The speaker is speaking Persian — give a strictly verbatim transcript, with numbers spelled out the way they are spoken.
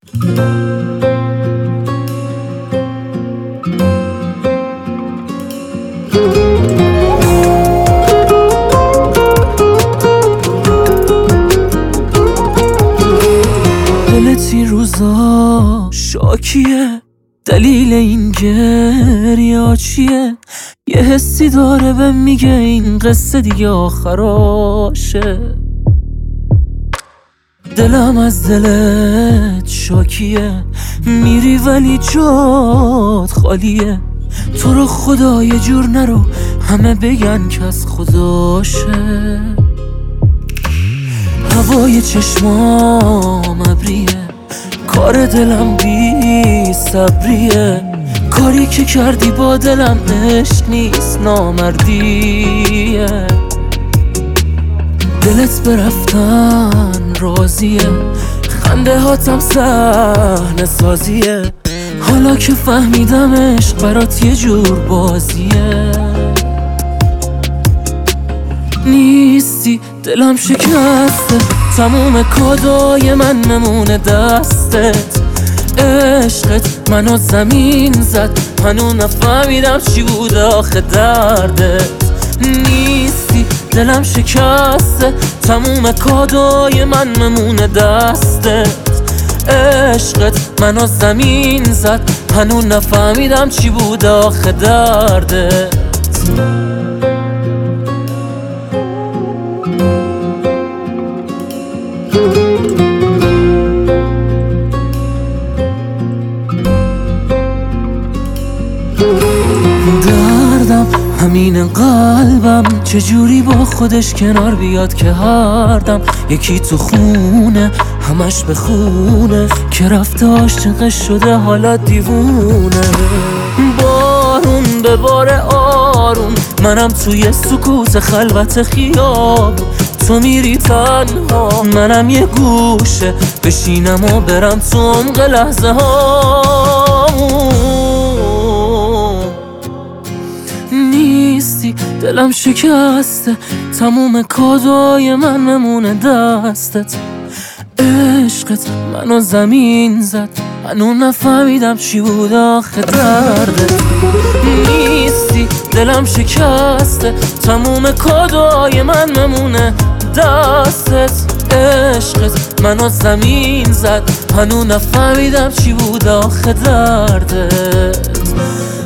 دلت این روزا شاکیه، دلیل این گریه چیه؟ یه حسی داره به میگه این قصه دیگه آخراشه. دلم از دلت شاکیه، میری ولی جات خالیه. تو رو خدا یه جور نرو، همه بگن که از خداشه. هوای چشمام ابریه، کار دلم بی صبریه. کاری که کردی با دلم عشق نیست، نامردیه. دلت برفتن راضیه، خنده هاتم صحنه سازیه. حالا که فهمیدم عشق برات یه جور بازیه. نیستی دلم شکسته، تموم کادای من نمونه دستت. عشقت منو زمین زد، هنو نفهمیدم چی بود آخه دردت. نیستی دلم شکسته، تموم کادای من نمونه دستت. عشقت منو زمین زد، هنو نفهمیدم چی بود آخه دردت. دردم همین قلبم چجوری با خودش کنار بیاد که هر دم یکی تو خونه همش به خونه که رفته عاشقش شده حالا دیوونه. بارون به بار آروم، منم توی سکوت خلوت خیابون. تو میری تنها، منم یه گوشه بشینم و برم تو عمق لحظه هامون. نیستی دلم شکسته، تموم کادای من نمونه دستت. عشقت منو زمین زد، هنو نفهمیدم چی بود آخه دردت. نیستی دلم شکسته، تموم کادای من نمونه دستت. عشقت منو زمین زد، هنو نفهمیدم چی بود آخه دردت.